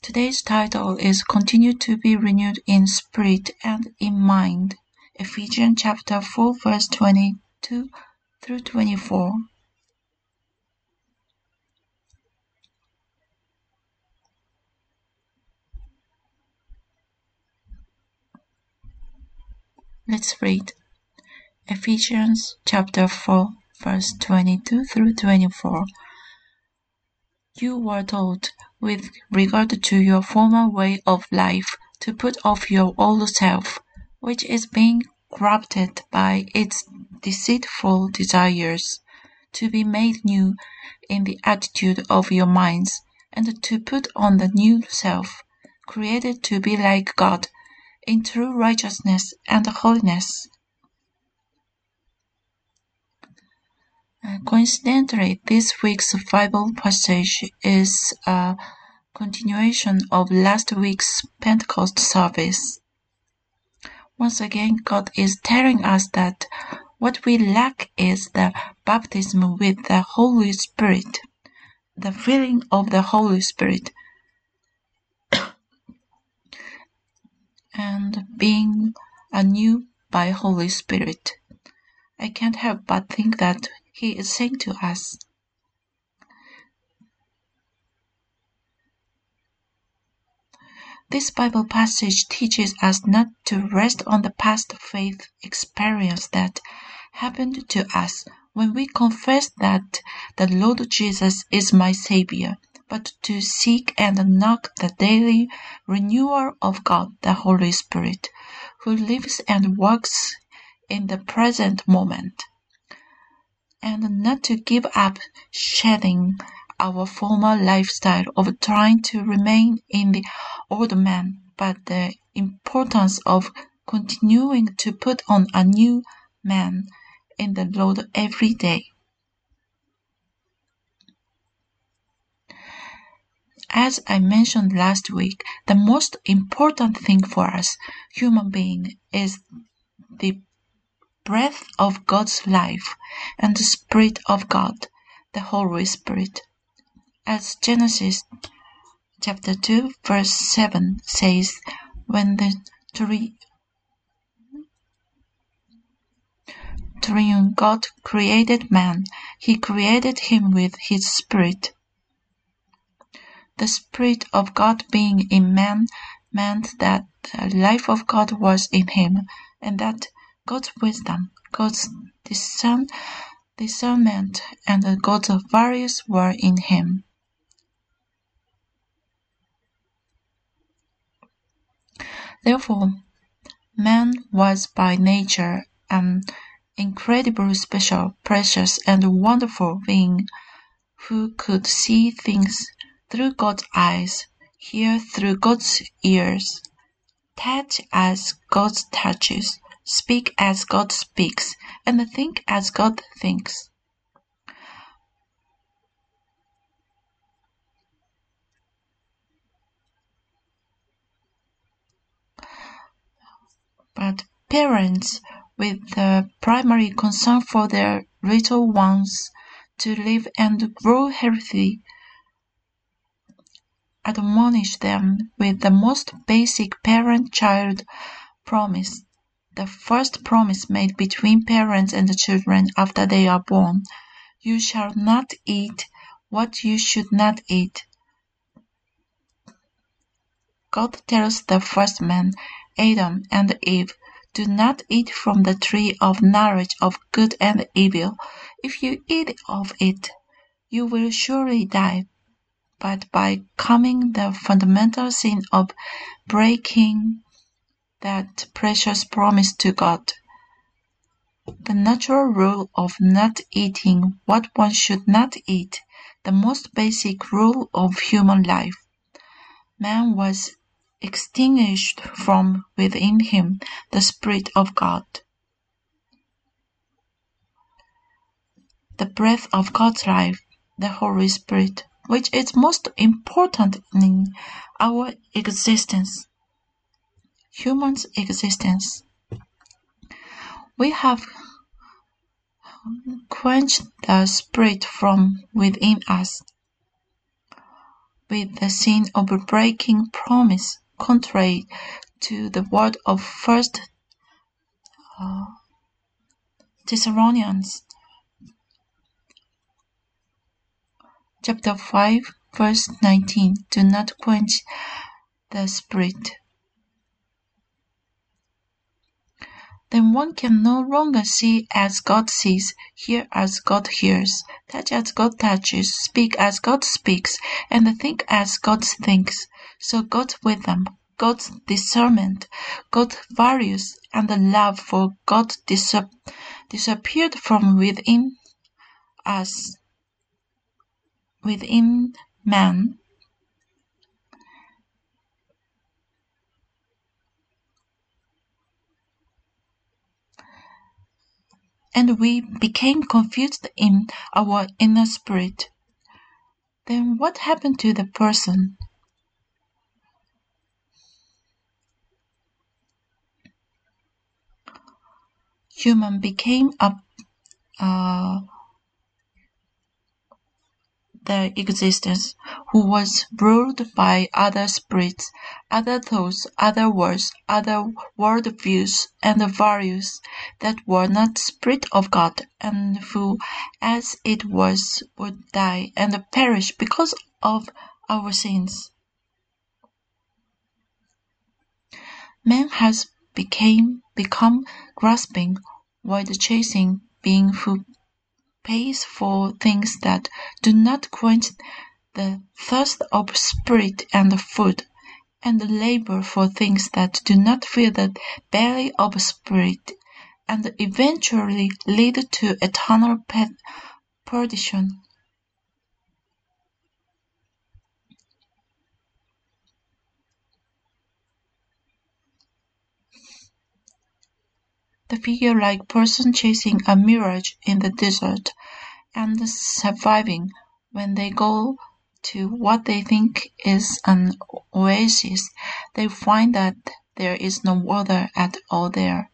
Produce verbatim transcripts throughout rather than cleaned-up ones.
Today's title is Continue to be renewed in spirit and in mind. Ephesians chapter four verse twenty-two through twenty-four. Let's read. Ephesians chapter four verse twenty-two through twenty-four. You were taught, with regard to your former way of life, to put off your old self, which is being corrupted by its deceitful desires, to be made new in the attitude of your minds, and to put on the new self, created to be like God, in true righteousness and holiness. Coincidentally, this week's Bible passage is a continuation of last week's Pentecost service. Once again, God is telling us that what we lack is the baptism with the Holy Spirit, the filling of the Holy Spirit, and being anew by Holy Spirit. I can't help but think that He is saying to us, this Bible passage teaches us not to rest on the past faith experience that happened to us when we confess that the Lord Jesus is my Savior, but to seek and knock the daily renewal of God, the Holy Spirit, who lives and works in the present moment, and not to give up shedding our former lifestyle of trying to remain in the old man, but the importance of continuing to put on a new man in the Lord every day. As I mentioned last week, the most important thing for us, human beings, is the breath of God's life and the Spirit of God, the Holy Spirit. As Genesis chapter two verse seven says, when the tri- triune God created man, He created him with His Spirit. The Spirit of God being in man meant that the life of God was in him, and that God's wisdom, God's discern, discernment, and God's values were in him. Therefore, man was by nature an incredibly special, precious, and wonderful being who could see things through God's eyes, hear through God's ears, touch as God touches, speak as God speaks, and think as God thinks. But parents, with the primary concern for their little ones to live and grow healthy, admonish them with the most basic parent-child promise, the first promise made between parents and children after they are born. You shall not eat what you should not eat. God tells the first man, Adam and Eve, do not eat from the tree of knowledge of good and evil. If you eat of it, you will surely die. But by coming the fundamental sin of breaking that precious promise to God, the natural rule of not eating what one should not eat, the most basic rule of human life, man was extinguished from within him the Spirit of God. The breath of God's life, the Holy Spirit, which is most important in our existence, human's existence. We have quenched the Spirit from within us. with the sin of breaking promise, contrary to the word of First uh, Thessalonians chapter five, verse nineteen. Do not quench the spirit. Then one can no longer see as God sees, hear as God hears, touch as God touches, speak as God speaks, and think as God thinks. So God's wisdom, God's discernment, God's values, and the love for God dis- disappeared from within us, within man. And we became confused in our inner spirit. Then what happened to the person? Human became a uh, their existence, who was ruled by other spirits, other thoughts, other words, other world views and values that were not spirit of God, and who, as it was, would die and perish because of our sins. Man has became become grasping, wide chasing being who pays for things that do not quench the thirst of spirit and food, and labor for things that do not fill the belly of spirit, and eventually lead to eternal perdition. The figure-like person chasing a mirage in the desert, and surviving when they go to what they think is an oasis, they find that there is no water at all there.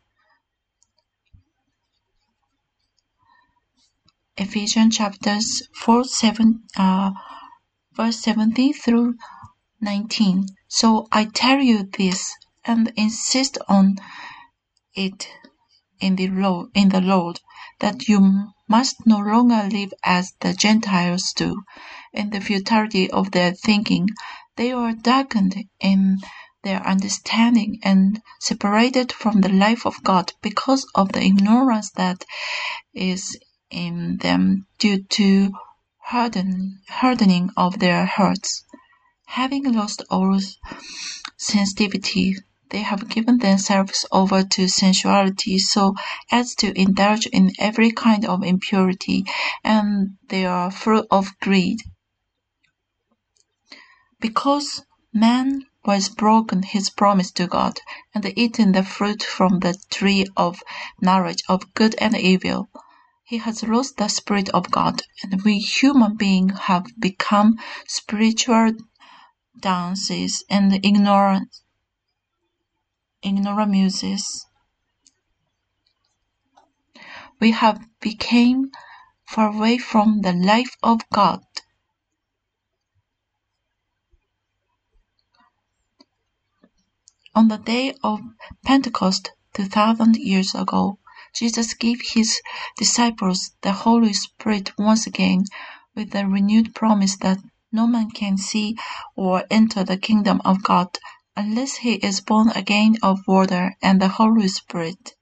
Ephesians chapters four, seven, uh, verse seventeen through nineteen. So I tell you this, and insist on it in the Lord, in the Lord, that you must no longer live as the Gentiles do, in the futility of their thinking. They are darkened in their understanding and separated from the life of God because of the ignorance that is in them due to harden, hardening of their hearts. Having lost all sensitivity, they have given themselves over to sensuality so as to indulge in every kind of impurity, and they are full of greed. Because man was broken his promise to God, and eaten the fruit from the tree of knowledge of good and evil, he has lost the Spirit of God, and we human beings have become spiritual dances and ignorant ignoramuses. We have become far away from the life of God. On the day of Pentecost, two thousand years ago, Jesus gave his disciples the Holy Spirit once again, with the renewed promise that no man can see or enter the kingdom of God unless he is born again of water and the Holy Spirit.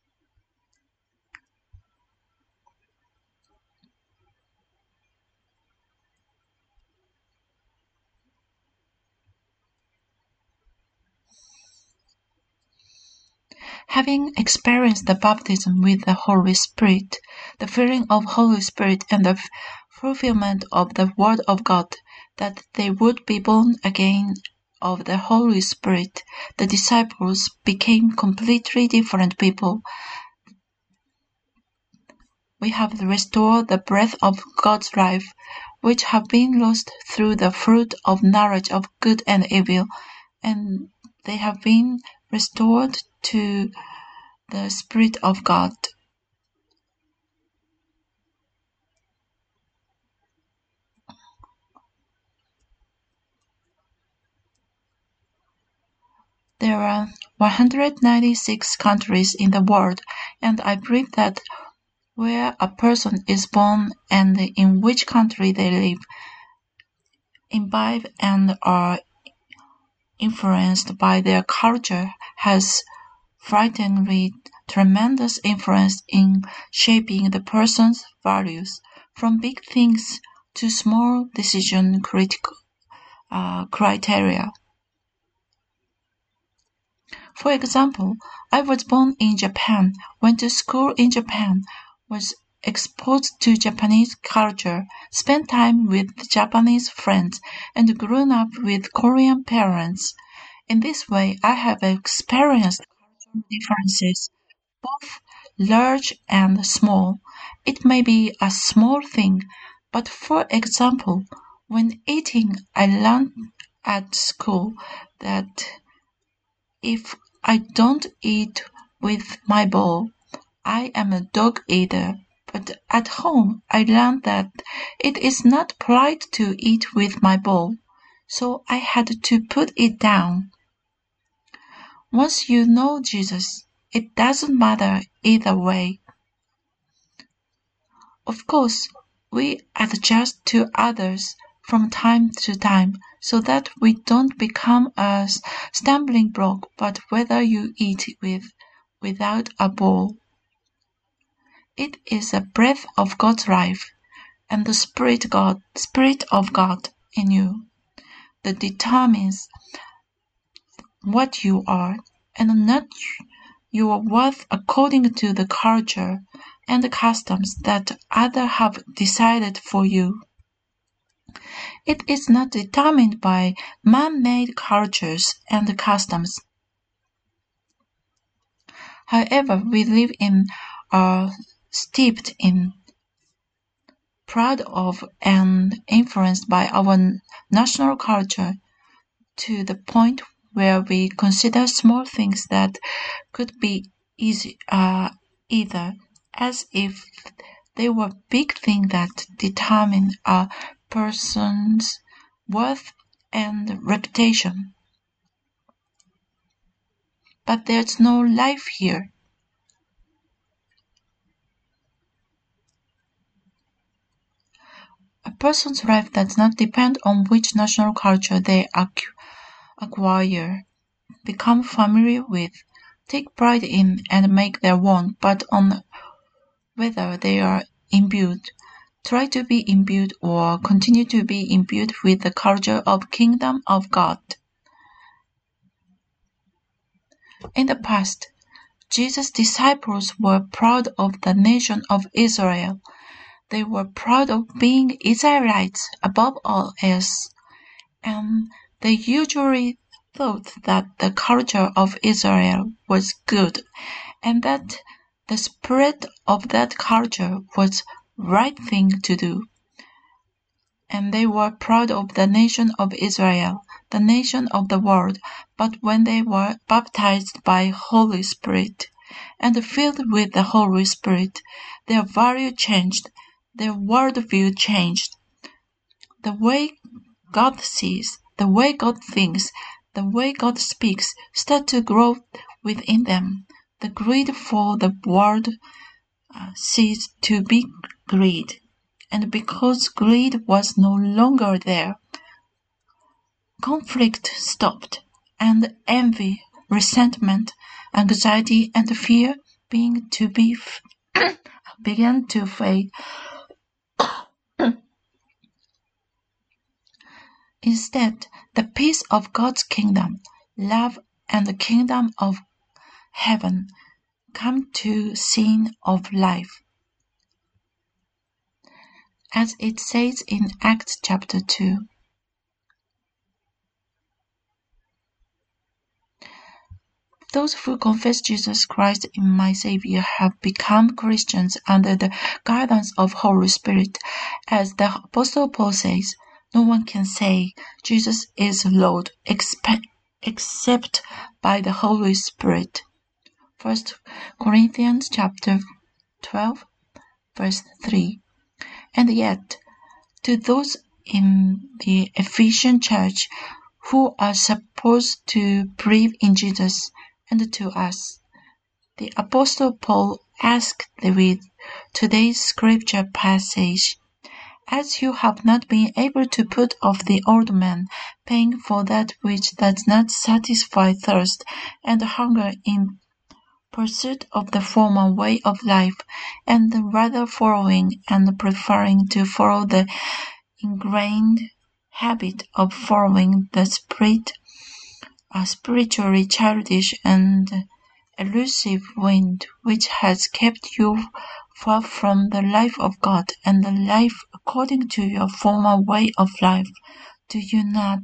Having experienced the baptism with the Holy Spirit, the filling of Holy Spirit, and the fulfillment of the Word of God, that they would be born again of the Holy Spirit, the disciples became completely different people. We have restored the breath of God's life, which had been lost through the fruit of knowledge of good and evil, and they have been restored to the Spirit of God. There are one hundred ninety-six countries in the world, and I believe that where a person is born and in which country they live, imbibe and are influenced by their culture has frighteningly tremendous influence in shaping the person's values, from big things to small decision critical uh, criteria. For example, I was born in Japan, went to school in Japan, was exposed to Japanese culture, spent time with Japanese friends, and grown up with Korean parents. In this way, I have experienced cultural differences, both large and small. It may be a small thing, but for example, when eating, I learned at school that if I don't eat with my bowl, I am a dog eater. But at home, I learned that it is not polite to eat with my bowl, so I had to put it down. Once you know Jesus, it doesn't matter either way. Of course, we adjust to others from time to time so that we don't become a stumbling block, but whether you eat with without a bowl. It is a breath of God's life and the Spirit God, Spirit of God in you that determines what you are, and not your worth according to the culture and the customs that others have decided for you. It is not determined by man-made cultures and customs. However, we live in, are steeped in, proud of, and influenced by our national culture to the point where we consider small things that could be easy, uh, either as if they were big things that determine a person's worth and reputation. But there's no life here. A person's life does not depend on which national culture they acquire, become familiar with, take pride in, and make their own, but on whether they are imbued, try to be imbued, or continue to be imbued with the culture of Kingdom of God. In the past, Jesus' disciples were proud of the nation of Israel. They were proud of being Israelites above all else, and they usually thought that the culture of Israel was good, and that the spirit of that culture was right thing to do. And they were proud of the nation of Israel, the nation of the world. But when they were baptized by Holy Spirit and filled with the Holy Spirit, their value changed, their worldview changed. The way God sees, the way God thinks, the way God speaks start to grow within them. The greed for the world uh, ceased to be greed, and because greed was no longer there, conflict stopped, and envy, resentment, anxiety, and fear began to be began to fade. Instead, the peace of God's kingdom, love, and the kingdom of heaven come to scene of life. As it says in Acts chapter two. Those who confess Jesus Christ as my Savior have become Christians under the guidance of Holy Spirit. As the Apostle Paul says, no one can say Jesus is Lord except by the Holy Spirit. First Corinthians chapter twelve, verse three. And yet, to those in the Ephesian church who are supposed to believe in Jesus, and to us. The Apostle Paul asked with today's scripture passage, "As you have not been able to put off the old man, paying for that which does not satisfy thirst and hunger in pursuit of the former way of life, and rather following and preferring to follow the ingrained habit of following the spirit, a spiritually childish and elusive wind which has kept you far from the life of God and the life according to your former way of life, do you not?"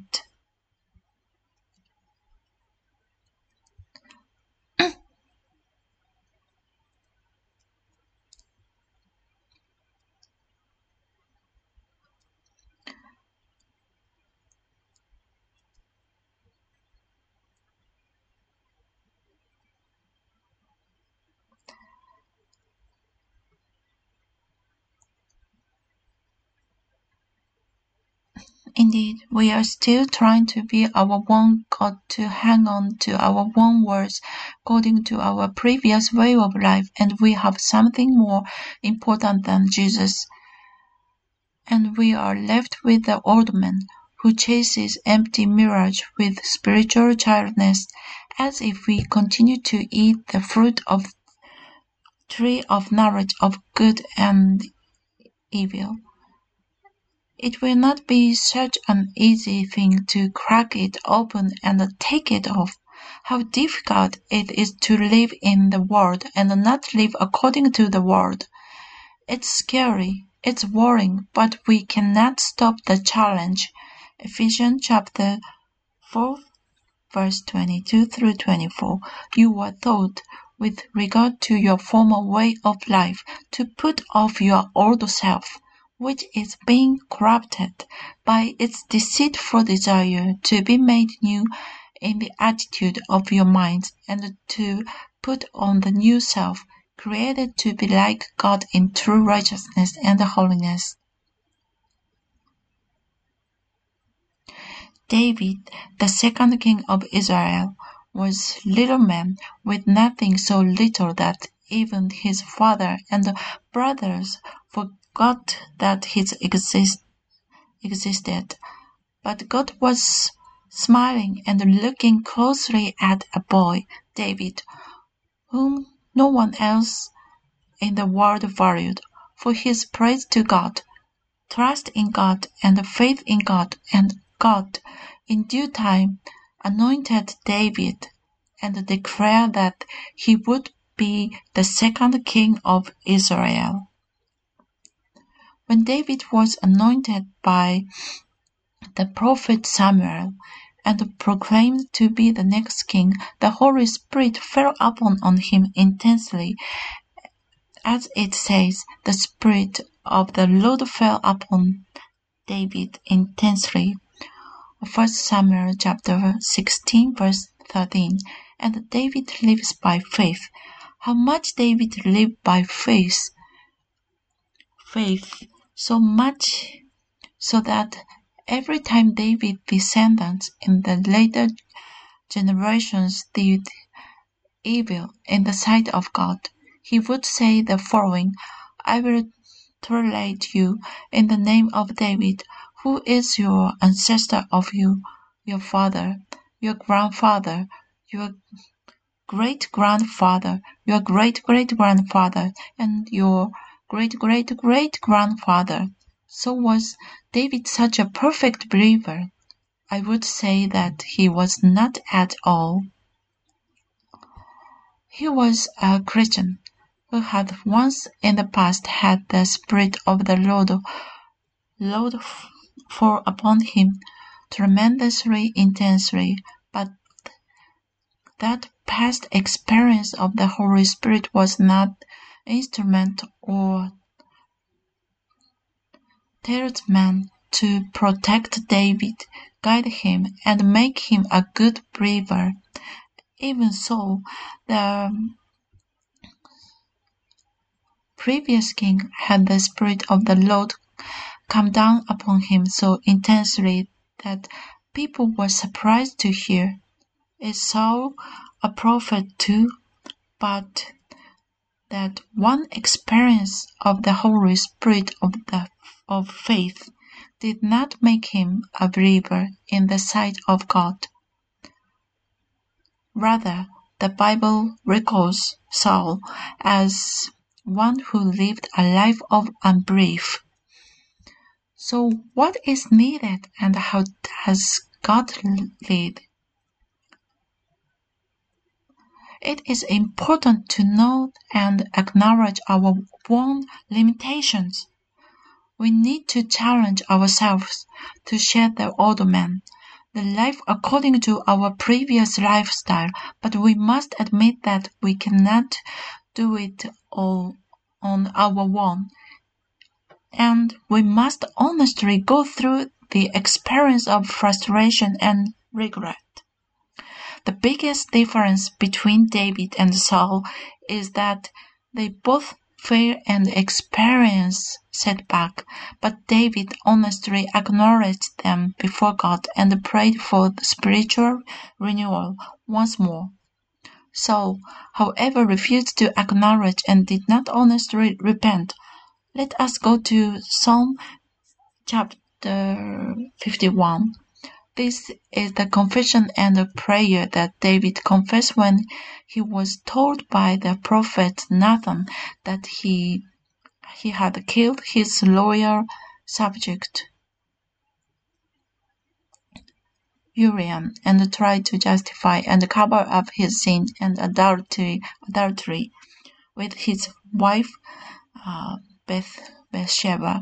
Indeed, we are still trying to be our own God, to hang on to our own words according to our previous way of life, and we have something more important than Jesus. And we are left with the old man, who chases empty mirage with spiritual childness, as if we continue to eat the fruit of tree of knowledge of good and evil. It will not be such an easy thing to crack it open and take it off. How difficult it is to live in the world and not live according to the world. It's scary, it's worrying, but we cannot stop the challenge. Ephesians chapter four, verse twenty-two through twenty-four. You were taught, with regard to your former way of life, to put off your old self, which is being corrupted by its deceitful desire, to be made new in the attitude of your minds, and to put on the new self, created to be like God in true righteousness and holiness. David, the second king of Israel, was little man with nothing, so little that even his father and brothers forgot that he exist, existed. But God was smiling and looking closely at a boy, David, whom no one else in the world valued, for his praise to God, trust in God, and faith in God, and God, in due time, anointed David, and declared that he would be the second king of Israel. When David was anointed by the prophet Samuel and proclaimed to be the next king, the Holy Spirit fell upon on him intensely. As it says, the Spirit of the Lord fell upon David intensely. First Samuel chapter sixteen, verse thirteen. And David lives by faith. How much David lived by faith? Faith, so much so that every time David's descendants in the later generations did evil in the sight of God, he would say the following, "I will tolerate you in the name of David, who is your ancestor of you, your father, your grandfather, your great-grandfather, your great-great-grandfather, and your great-great-great-grandfather." So was David such a perfect believer? I would say that he was not at all. He was a Christian who had once in the past had the Spirit of the Lord, Lord fall upon him tremendously intensely, but that past experience of the Holy Spirit was not instrument or talisman to protect David, guide him, and make him a good believer. Even so, the previous king had the Spirit of the Lord come down upon him so intensely that people were surprised to hear, "Is Saul a prophet too?" But that one experience of the Holy Spirit of, the, of faith did not make him a believer in the sight of God. Rather, the Bible records Saul as one who lived a life of unbelief. So what is needed and how does God lead? It is important to know and acknowledge our own limitations. We need to challenge ourselves to shed the old man, the life according to our previous lifestyle, but we must admit that we cannot do it all on our own. And we must honestly go through the experience of frustration and regret. The biggest difference between David and Saul is that they both fail and experience setback, but David honestly acknowledged them before God and prayed for spiritual renewal once more. Saul, however, refused to acknowledge and did not honestly repent. Let us go to Psalm chapter fifty-one. This is the confession and the prayer that David confessed when he was told by the prophet Nathan that he, he had killed his loyal subject Uriah and tried to justify and cover up his sin and adultery, adultery with his wife uh, Beth, Bathsheba.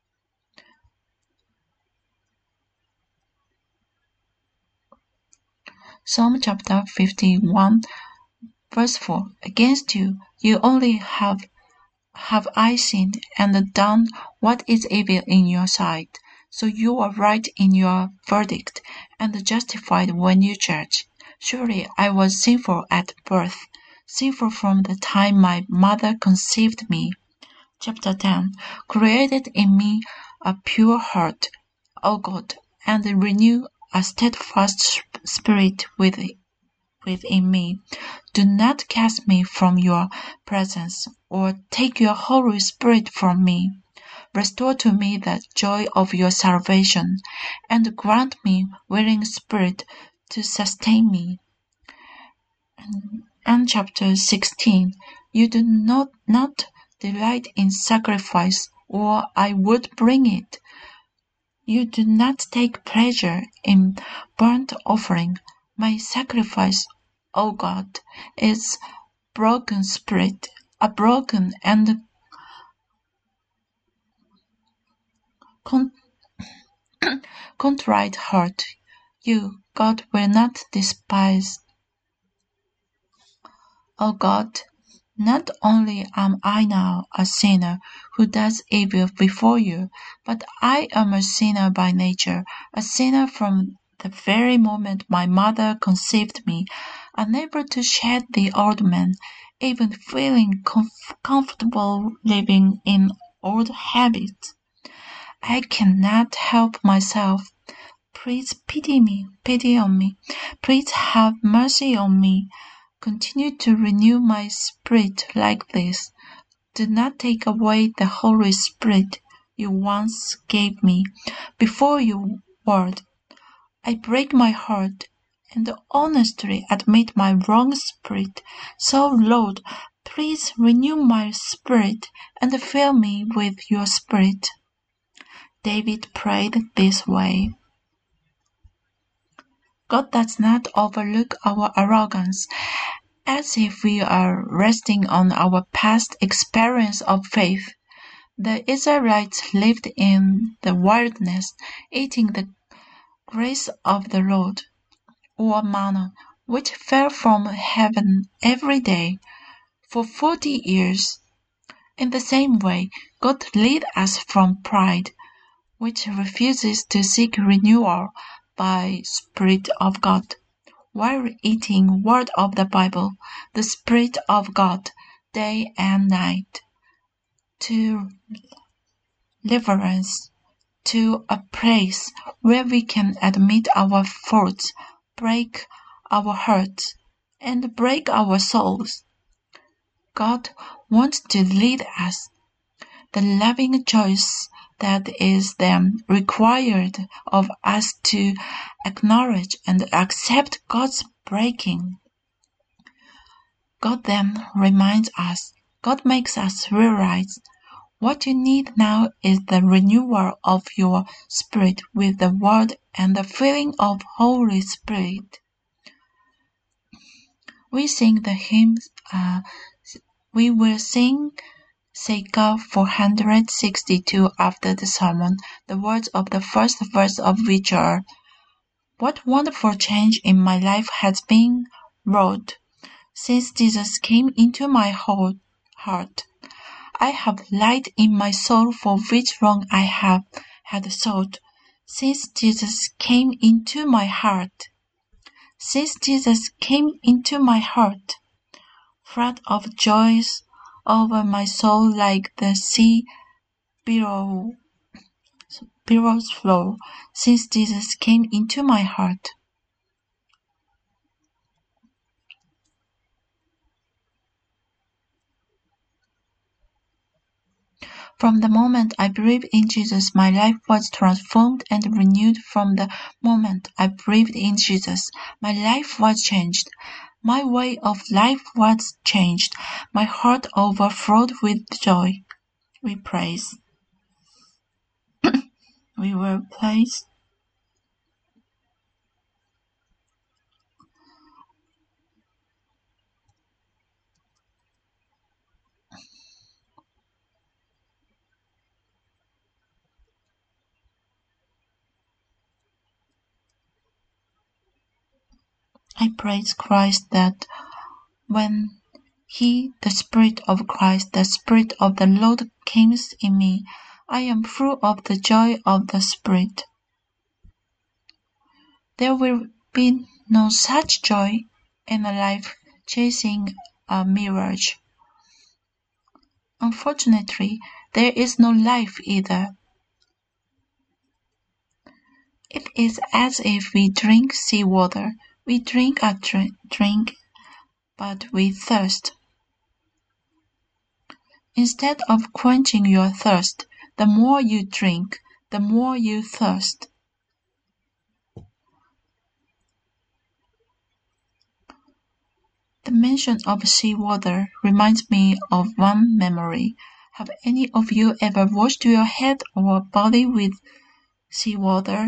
Psalm chapter fifty-one, verse four. Against you, you only have have I sinned and done what is evil in your sight. So you are right in your verdict and justified when you judge. Surely I was sinful at birth, sinful from the time my mother conceived me. Chapter ten. Created in me a pure heart, O God, and renew a steadfast spirit within me. Do not cast me from your presence, or take your Holy Spirit from me. Restore to me the joy of your salvation, and grant me willing spirit to sustain me. And chapter sixteen. You do not, not delight in sacrifice, or I would bring it. You do not take pleasure in burnt offering. My sacrifice, O God, is broken spirit, a broken and con- contrite heart. You, God, will not despise. O God, not only am I now a sinner who does evil before you, but I am a sinner by nature, a sinner from the very moment my mother conceived me, unable to shed the old man, even feeling comf- comfortable living in old habits. I cannot help myself. Please pity me, pity on me. Please have mercy on me. Continue to renew my spirit like this. Do not take away the Holy Spirit you once gave me. Before your word, I break my heart and honestly admit my wrong spirit. So, Lord, please renew my spirit and fill me with your spirit. David prayed this way. God does not overlook our arrogance, as if we are resting on our past experience of faith. The Israelites lived in the wilderness, eating the grace of the Lord, or manna, which fell from heaven every day, for forty years. In the same way, God leads us from pride, which refuses to seek renewal by Spirit of God. While eating Word of the Bible, the Spirit of God, day and night, to deliverance, to a place where we can admit our faults, break our hearts, and break our souls. God wants to lead us. The loving choice that is then required of us to acknowledge and accept God's breaking. God then reminds us, God makes us realize, what you need now is the renewal of your spirit with the word and the filling of Holy Spirit. We sing the hymn, uh, we will sing Seika four hundred sixty-two after the sermon, the words of the first verse of which are, "What wonderful change in my life has been wrought since Jesus came into my heart. I have light in my soul for which wrong I have had sought, since Jesus came into my heart. Since Jesus came into my heart, flood of joys over my soul like the sea below, billows flow, since Jesus came into my heart." From the moment I believed in Jesus, my life was transformed and renewed. From the moment I believed in Jesus, my life was changed. My way of life was changed. My heart overflowed with joy. We praise. We will praise. I praise Christ that when He, the Spirit of Christ, the Spirit of the Lord came in me, I am full of the joy of the Spirit. There will be no such joy in a life chasing a mirage. Unfortunately, there is no life either. It is as if we drink sea water. We drink a drink, but we thirst. Instead of quenching your thirst, the more you drink, the more you thirst. The mention of sea water reminds me of one memory. Have any of you ever washed your head or body with sea water?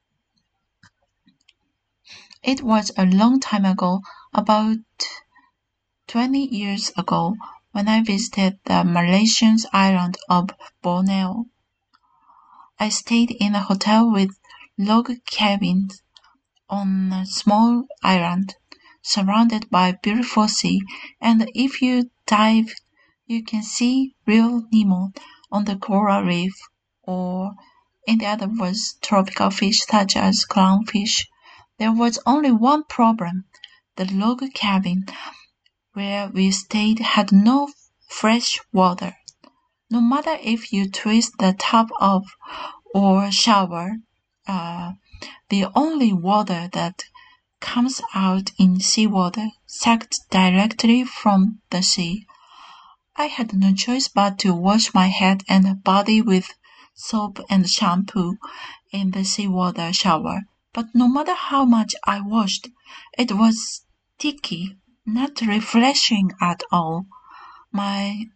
It was a long time ago, about twenty years ago, when I visited the Malaysian island of Borneo. I stayed in a hotel with log cabins on a small island, surrounded by beautiful sea, and if you dive, you can see real Nemo on the coral reef, or, in the other words, tropical fish such as clownfish. There was only one problem. The log cabin where we stayed had no fresh water. No matter if you twist the tap of or shower, uh, the only water that comes out in seawater sucked directly from the sea. I had no choice but to wash my head and body with soap and shampoo in the seawater shower. But no matter how much I washed, it was sticky, not refreshing at all. My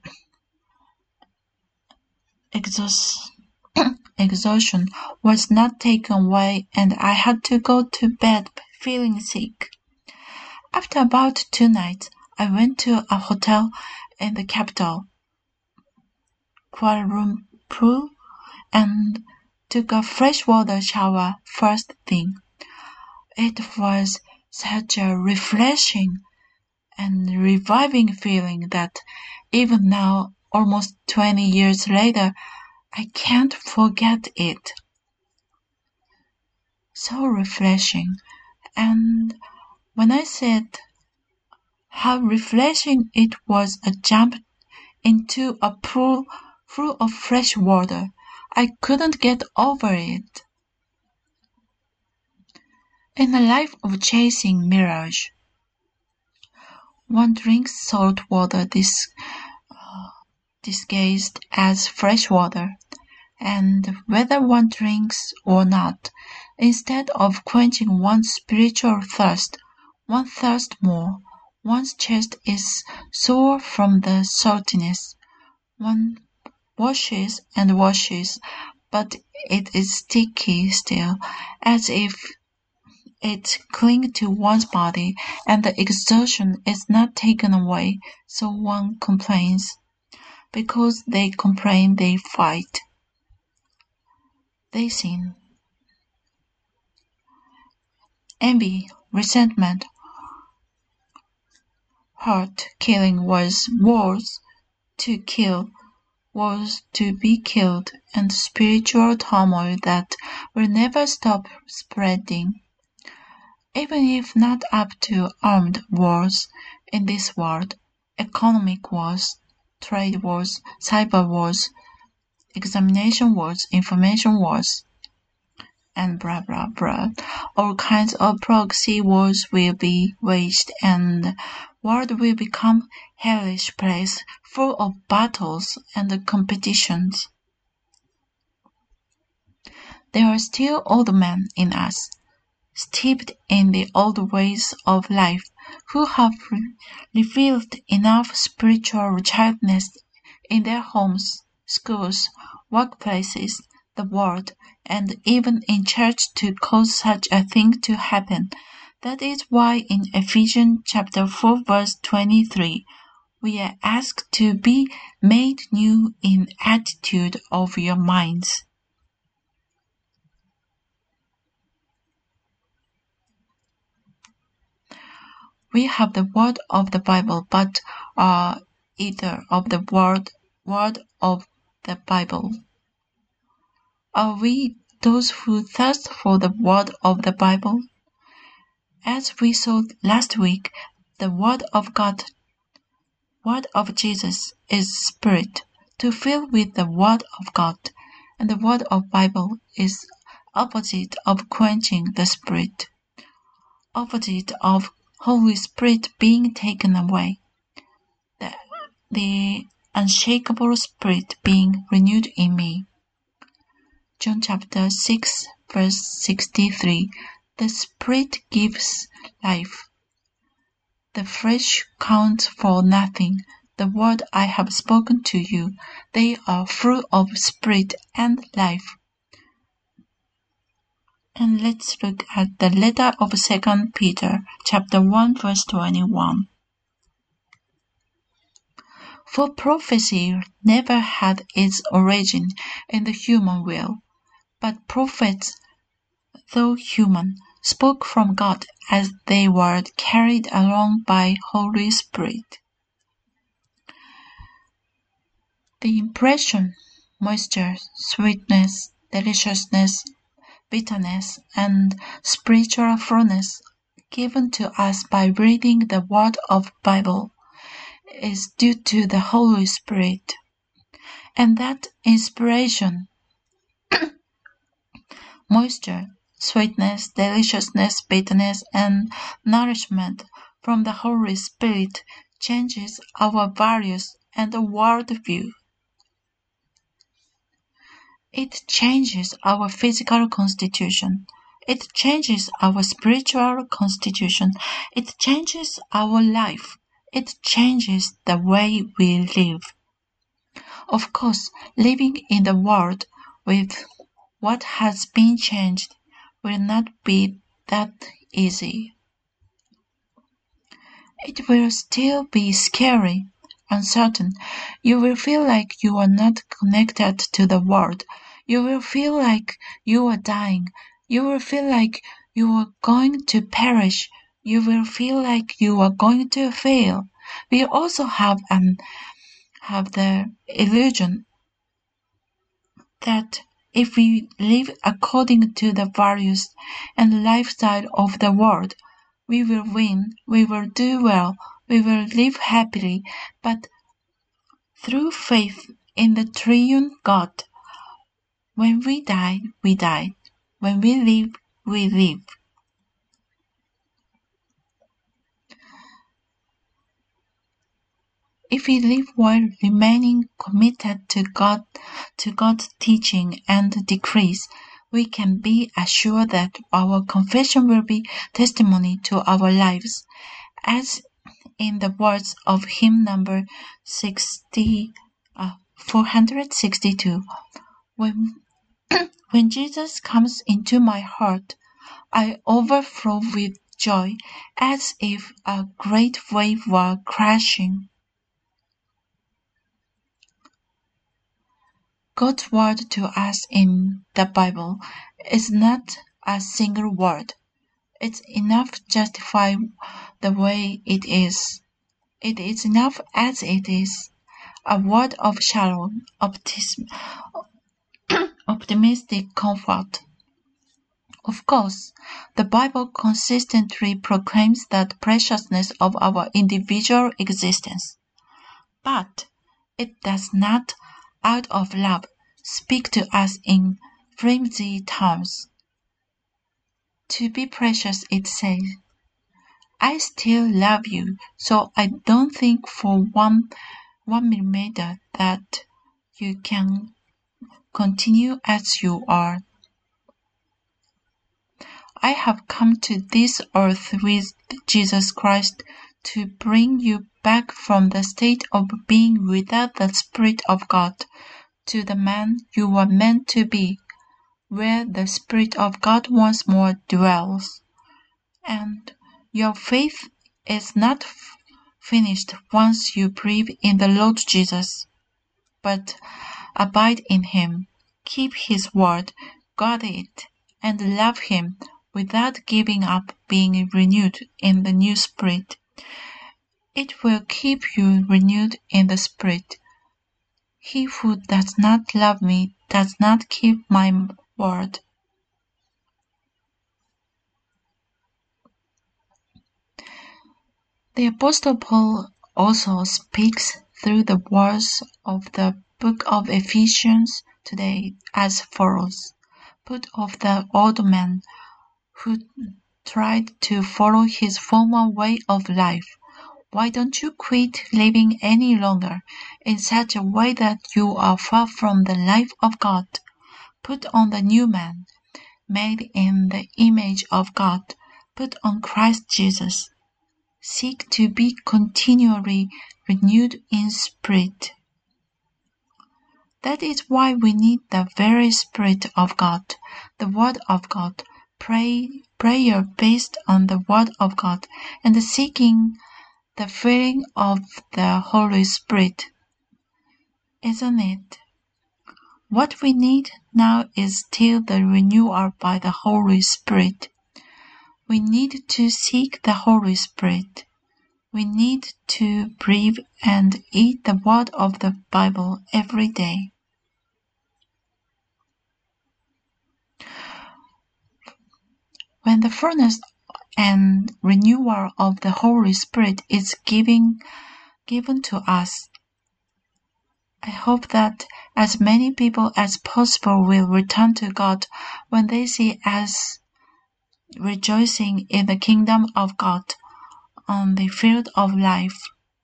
exhaust, exhaustion was not taken away, and I had to go to bed feeling sick. After about two nights, I went to a hotel in the capital, Kuala Lumpur, and took a freshwater shower first thing. It was such a refreshing and reviving feeling that even now, almost twenty years later, I can't forget it. So refreshing. And when I said how refreshing it was, a jump into a pool full of fresh water, I couldn't get over it. In a life of chasing mirage, one drinks salt water dis, uh, disguised as fresh water, and whether one drinks or not, instead of quenching one's spiritual thirst, one thirsts more. One's chest is sore from the saltiness. One washes and washes, but it is sticky still, as if it clings to one's body, and the exertion is not taken away, so one complains. Because they complain, they fight. They sin. Envy, resentment, hurt, killing was wars to kill, was to be killed, and spiritual turmoil that will never stop spreading. Even if not up to armed wars in this world, economic wars, trade wars, cyber wars, examination wars, information wars, and blah blah blah, all kinds of proxy wars will be waged, and the world will become a hellish place full of battles and competitions. There are still old men in us, steeped in the old ways of life, who have re- revealed enough spiritual childness in their homes, schools, workplaces, the world, and even in church to cause such a thing to happen. That is why in Ephesians chapter four verse twenty-three, we are asked to be made new in attitude of your minds. We have the word of the Bible, but are either of the word, word of the Bible. Are we those who thirst for the word of the Bible? As we saw last week, the word of God, word of Jesus, is spirit, to fill with the word of God, and the word of Bible is opposite of quenching the spirit, opposite of Holy Spirit being taken away, the, the unshakable spirit being renewed in me. John chapter six verse sixty-three, the Spirit gives life. The flesh counts for nothing. The word I have spoken to you, they are full of spirit and life. And let's look at the letter of Second Peter chapter one verse twenty-one. For prophecy never had its origin in the human will, but prophets, though human, spoke from God as they were carried along by Holy Spirit. The impression, moisture, sweetness, deliciousness, bitterness, and spiritual fullness given to us by reading the Word of Bible is due to the Holy Spirit, and that inspiration, moisture, sweetness, deliciousness, bitterness, and nourishment from the Holy Spirit changes our values and worldview. It changes our physical constitution. It changes our spiritual constitution. It changes our life. It changes the way we live. Of course, living in the world with what has been changed will not be that easy. It will still be scary, uncertain. You will feel like you are not connected to the world. You will feel like you are dying. You will feel like you are going to perish. You will feel like you are going to fail. We also have an have the illusion that if we live according to the values and lifestyle of the world, we will win, we will do well, we will live happily, but through faith in the triune God, When we die, we die. When we live, we live. If we live while remaining committed to God, to God's teaching and decrees, we can be assured that our confession will be testimony to our lives, as in the words of hymn number sixty, uh, four hundred sixty-two. When, when Jesus comes into my heart, I overflow with joy as if a great wave were crashing. God's word to us in the Bible is not a single word. It's enough to justify the way it is. It is enough as it is. A word of shalom, optimism, optimistic comfort. Of course, the Bible consistently proclaims the preciousness of our individual existence. But it does not, out of love, speak to us in flimsy terms. To be precious, it says, I still love you, so I don't think for one, one millimeter that you can continue as you are. I have come to this earth with Jesus Christ to bring you back from the state of being without the Spirit of God to the man you were meant to be, where the Spirit of God once more dwells. And your faith is not f- finished once you believe in the Lord Jesus, but abide in Him, keep His word, guard it, and love Him without giving up being renewed in the new Spirit. It will keep you renewed in the Spirit. He who does not love me does not keep my word. The Apostle Paul also speaks through the words of the book of Ephesians today as follows. Put off the old man who tried to follow his former way of life. Why don't you quit living any longer in such a way that you are far from the life of God? Put on the new man, made in the image of God. Put on Christ Jesus. Seek to be continually renewed in spirit. That is why we need the very Spirit of God, the Word of God, pray, prayer based on the Word of God, and seeking the filling of the Holy Spirit. Isn't it? What we need now is still the renewal by the Holy Spirit. We need to seek the Holy Spirit. We need to breathe and eat the word of the Bible every day. When the fullness and renewal of the Holy Spirit is giving, given to us, I hope that as many people as possible will return to God when they see us rejoicing in the kingdom of God on the field of life.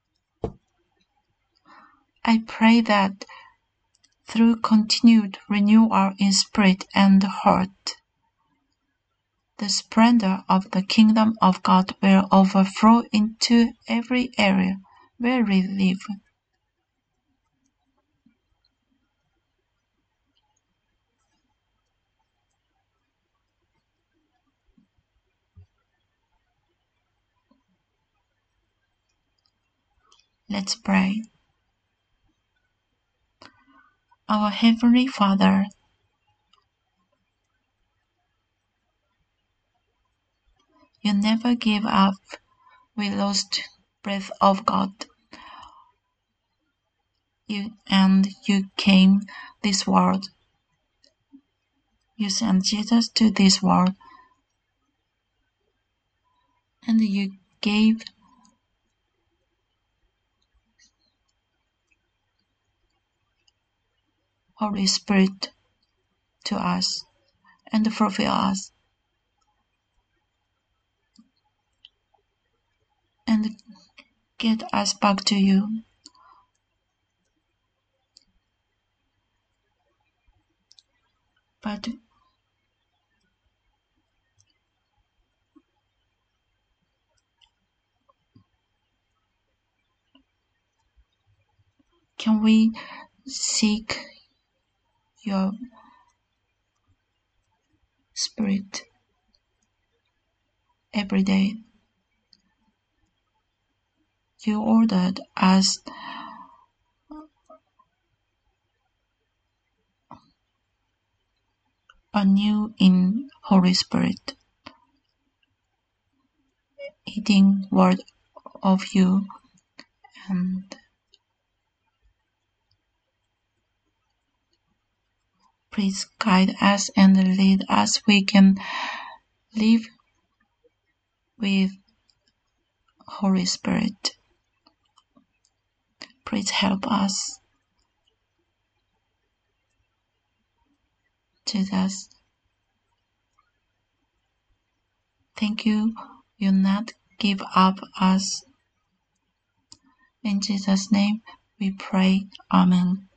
I pray that through continued renewal in spirit and heart, the splendor of the kingdom of God will overflow into every area where we live. Let's pray. Our Heavenly Father, you never give up. We lost breath of God. You and you came this world. You sent Jesus to this world, and you gave Holy Spirit to us and fulfill us, and get us back to you. But can we seek your Spirit every day? You ordered us anew in Holy Spirit, eating word of you, and please guide us and lead us. We can live with Holy Spirit. Please help us. Jesus, thank you. You not give up us. In Jesus' name we pray. Amen.